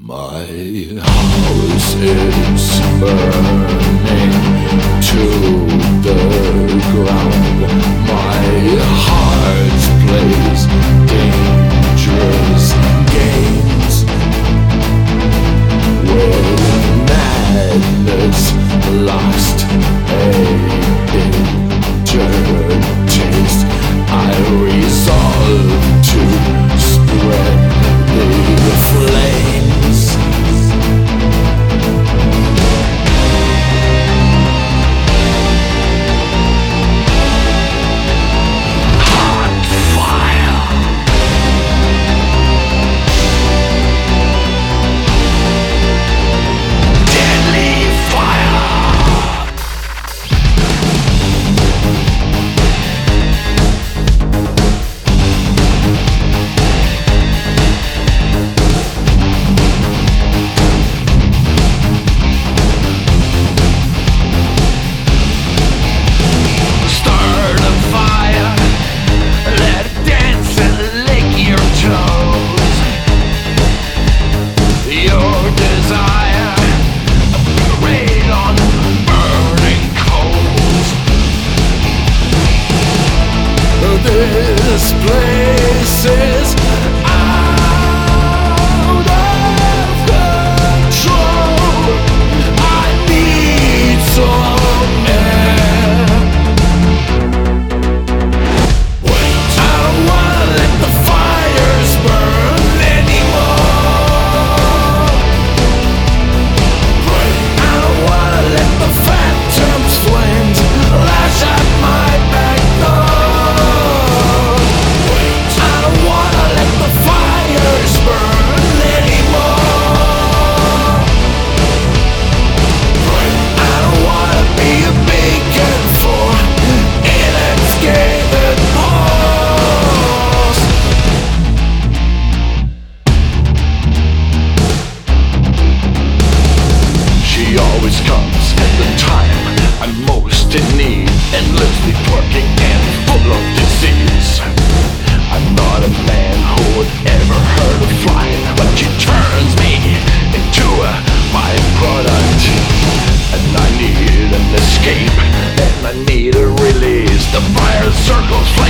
My house is burning to the ground. My heart plays dangerous games with madness lost a bitter taste. I resolve to spread the flames. Hot fire. Deadly fire. Start a fire, let it dance and lick your toes. Your desire, a parade on burning coals. This place is out of control. I need some air. I don't wanna let the fires burn anymore. I don't wanna let the phantom's flames lash at my back door. I don't wanna let the fires burn anymore. I don't wanna be a beacon for inescapable pause. She always comes at the time I'm most in need, endlessly twerking and full of disease. I'm not a man who would ever hurt a fly, but she turns me into a byproduct. And I need an escape, and I need a release. The fire circles